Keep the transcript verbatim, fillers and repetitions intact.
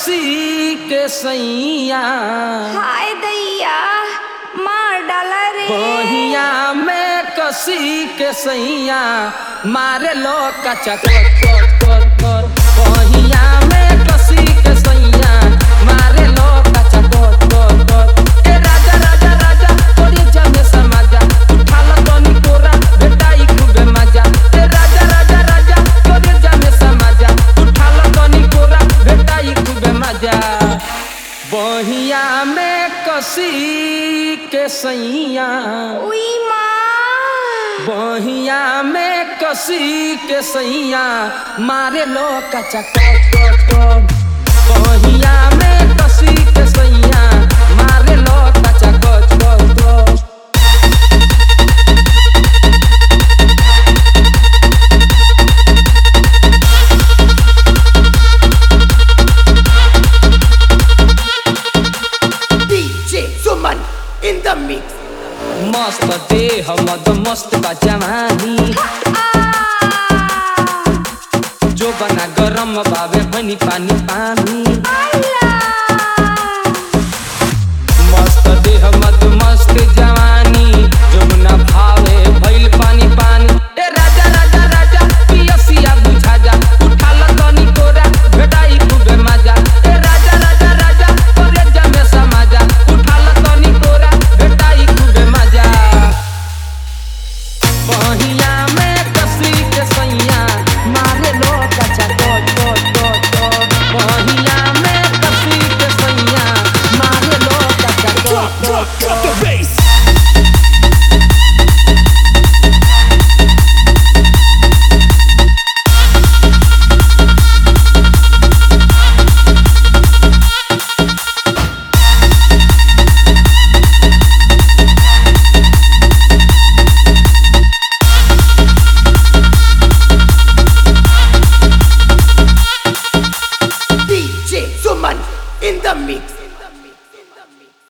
कसी के सैया हाय दैया मार डाला रे बहिया में कसी के सैया मारे लो कचा कर कर कर कर बहिया में कसी के सैया मारे लो कचा कर कर कर ए राजा राजा राजा तोरी जमे समाजा उठा ला तनी कोरा बेटाई खूबे मजा ए राजा राजा राजा तोरी जमे समाजा उठा ला तनी कोरा बेटाई खूबे मजा बहिया में कसी के सैया उई माँ बहिया में कसी के सैया मारे लो कचा कर कर कर बहिया में कसी के सैया मारे लो कचा कर कर कर In the mix. मस्त देह मद मस्त बा जवानी जो बना गरम बावे बनी पानी पानी मस्त देह मद मस्त जवानी जो बना भावे भइल पानी पानी ए राजा राजा राजा पियसिया बुझा जा उठा ला तनी कोरा भेटाई खूबे मजा ए राजा राजा राजा तोरे जमे समाजा उठा ला तनी कोरा भेटाई खूबे मजा बहिया में कसी के सैया मारे लो कचा कर कर कर कर बहिया में कसी के सैया मारे लो कचा कर कर Drop the bass.